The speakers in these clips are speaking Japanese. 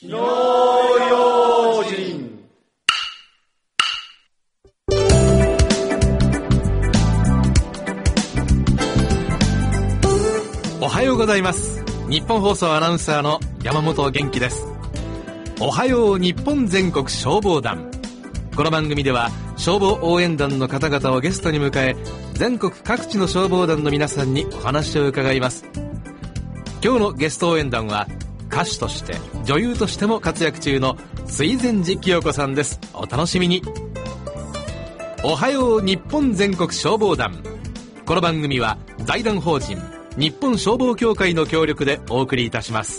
火の用心。 おはようございます。日本放送アナウンサーの山本元気です。おはよう日本全国消防団。この番組では消防応援団の方々をゲストに迎え、全国各地の消防団の皆さんにお話を伺います。今日のゲスト応援団は歌手として女優としても活躍中の水前寺清子さんです。お楽しみに。おはよう日本全国消防団。この番組は財団法人日本消防協会の協力でお送りいたします。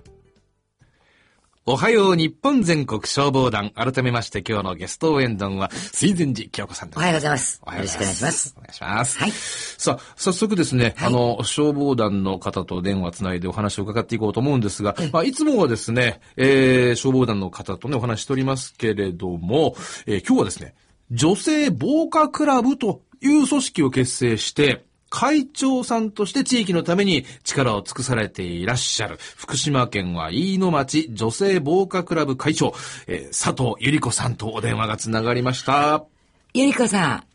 おはよう日本全国消防団。改めまして今日のゲスト応援団は水前寺清子さんです。 おはようございます。よろしくお願いします。 お願いします。 はい。 さあ、早速ですね、はい、消防団の方と電話つないでお話を伺っていこうと思うんですが、いつもはですね、消防団の方とね、お話しておりますけれども、今日はですね、女性防火クラブという組織を結成して、会長さんとして地域のために力を尽くされていらっしゃる福島県は飯野町女性防火クラブ会長、佐藤由里子さんとお電話がつながりました。 由里子さん。 はい、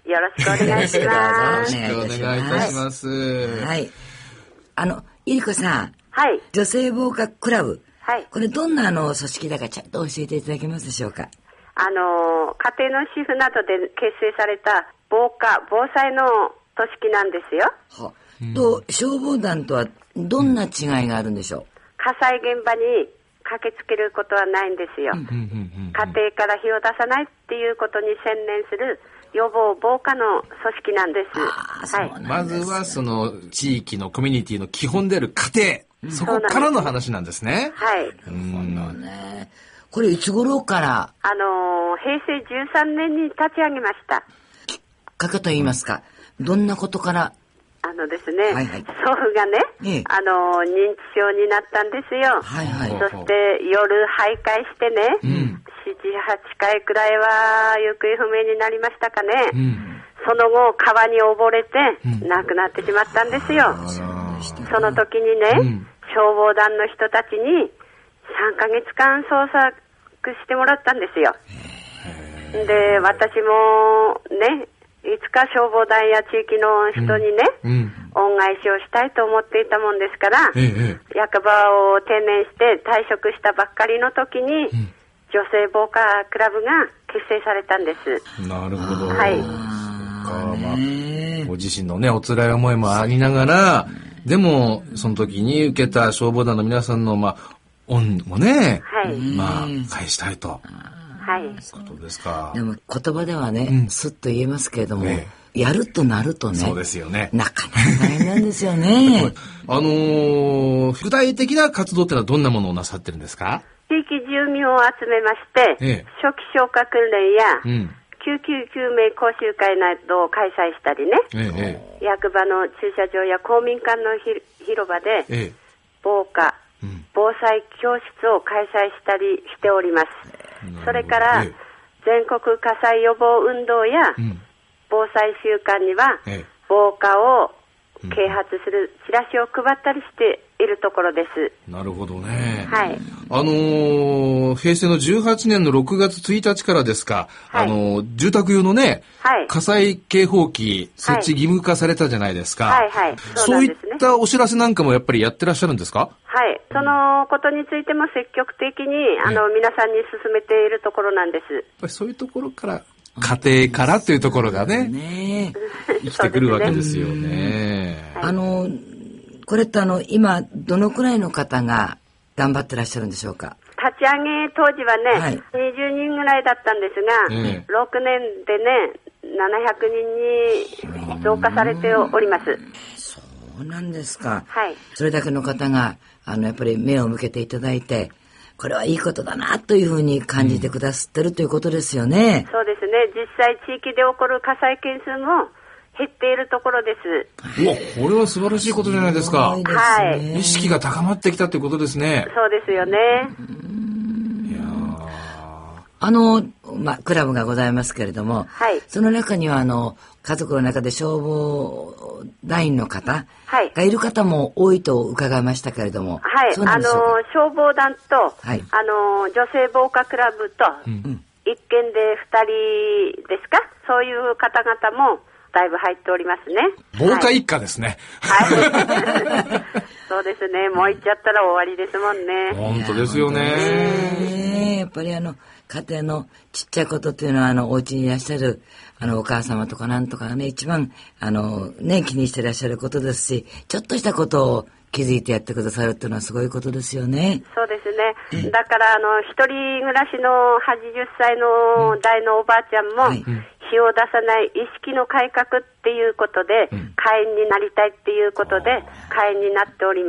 よろしくお願いします。 よろしくお願いいたします。 はい。由里子さん。 はい。 女性防火クラブ。 はい。 これどんな組織だかちょっと教えていただけますでしょうか。 家庭の主婦などで結成された防災の組織なんですよ。 と消防団とはどんな違いがあるんでしょう。 火災現場に駆けつけることはないんですよ。家庭から火を出さないっていうことに専念する予防防火の組織なんです。 はい。 まずはその地域のコミュニティの基本である家庭、そこからの話なんですね。 はい。 これいつ頃から？ 平成13年に立ち上げました。 きっかけと言いますか、どんなことから？ ですね、はいはい、祖父がね、認知症になったんですよ。 はいはい、 そして夜徘徊してね、7、8回くらいは行方不明になりましたかね。その後川に溺れて亡くなってしまったんですよ。その時にね、消防団の人たちに3ヶ月間捜索してもらったんですよ。で、私もね、いつか消防団や地域の人にね、恩返しをしたいと思っていたもんですから、役場を定年して退職したばっかりの時に、女性防火クラブが結成されたんです。 なるほど。 はい。 ご自身のね、お辛い思いもありながら、でもその時に受けた消防団の皆さんの恩もね、返したいと。 はい。 ことですか。 でも言葉ではね、すっと言えますけれども、やるとなるとね、 そうですよね。 なかなか大変なんですよね。 具体的な活動ってのはどんなものをなさってるんですか？ 地域住民を集めまして、初期消火訓練や、救急救命講習会などを開催したりね、役場の駐車場や公民館の広場で、防火、防災教室を開催したりしております。それから全国火災予防運動や防災週間には防火を啓発するチラシを配ったりしているところです。 なるほどね。 はい。 平成の18年の6月1日からですか、住宅用のね、火災警報器設置義務化されたじゃないですか。そういったお知らせなんかもやっぱりやってらっしゃるんですか？ はい。そのことについても積極的に皆さんに進めているところなんです。 やっぱりそういうところから家庭からというところがね、生きてくるわけですよね。 これって今どのくらいの方が頑張ってらっしゃるんでしょうか？ 立ち上げ当時はね、20人ぐらいだったんですが、6年でね、700人に増加されております。 そうなんですか。 はい。 それだけの方がやっぱり目を向けていただいて、これはいいことだなというふうに感じてくださってるということですよね。 そうですね。実際地域で起こる火災件数も減っているところです。 これは素晴らしいことじゃないですか。 はい。 意識が高まってきたということですね。 そうですよね。 クラブがございますけれども、 はい、 その中には家族の中で消防団員の方がいる方も多いと伺いましたけれども、 はい、消防団と、はい、女性防火クラブと、一軒で2人ですか、そういう方々もだいぶ入っておりますね。 防火一家ですね。 はい。そうですね。もう行っちゃったら終わりですもんね。 本当ですよね。 やっぱり家庭のちっちゃいことっていうのはお家にいらっしゃるお母様とかなんとかがね、一番気にしてらっしゃることですし、ちょっとしたことを気づいてやってくださるっていうのはすごいことですよね。 そうですね。だから一人暮らしの80歳の大のおばあちゃんも、はい、火を出さない意識の改革っていうことで、会員になりたいっていうことで会員になっております。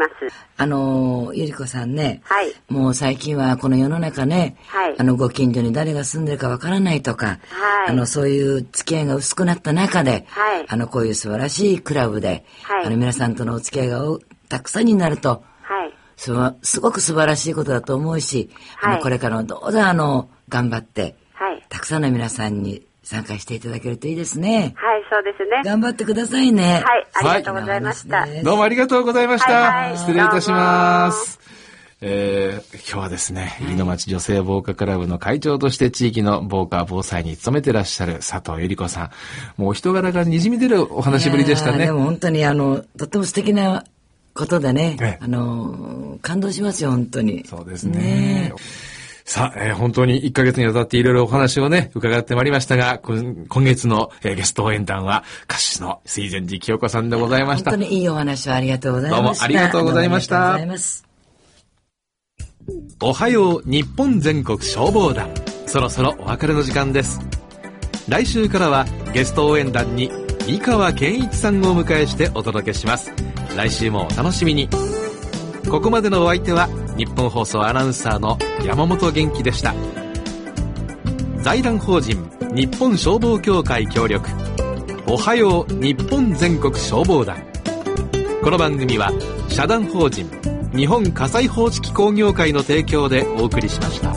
ゆり子さんね、 はい、もう最近はこの世の中ね、はい、ご近所に誰が住んでるかわからないとか、はい、そういう付き合いが薄くなった中で、はい、こういう素晴らしいクラブで、はい、皆さんとのお付き合いがたくさんになると、はい、すごく素晴らしいことだと思うし、はい、これからもどうぞ頑張って、はい、たくさんの皆さんに参加していただけるといいですね。 はい、そうですね。 頑張ってくださいね。 はい、ありがとうございました。はい、 どうもありがとうございました。 はいはい、 失礼いたします。今日はですね、飯野町女性防火クラブの会長として地域の防火防災に努めてらっしゃる佐藤ゆり子さん。もう人柄がにじみ出るお話ぶりでしたね。 でも本当にとっても素敵なことでね、感動しますよ、本当に。 そうですね。さあ、本当に1ヶ月にわたっていろいろお話をね、伺ってまいりましたが、今月の、ゲスト応援団は歌手の水前寺清子さんでございました。 本当にいいお話をありがとうございました。 どうもありがとうございました。おはよう日本全国消防団、そろそろお別れの時間です。来週からはゲスト応援団に三河健一さんをお迎えしてお届けします。来週もお楽しみに。ここまでのお相手は日本放送アナウンサーの山本元気でした。財団法人日本消防協会協力、おはよう日本全国消防団。この番組は社団法人日本火災報知器工業会の提供でお送りしました。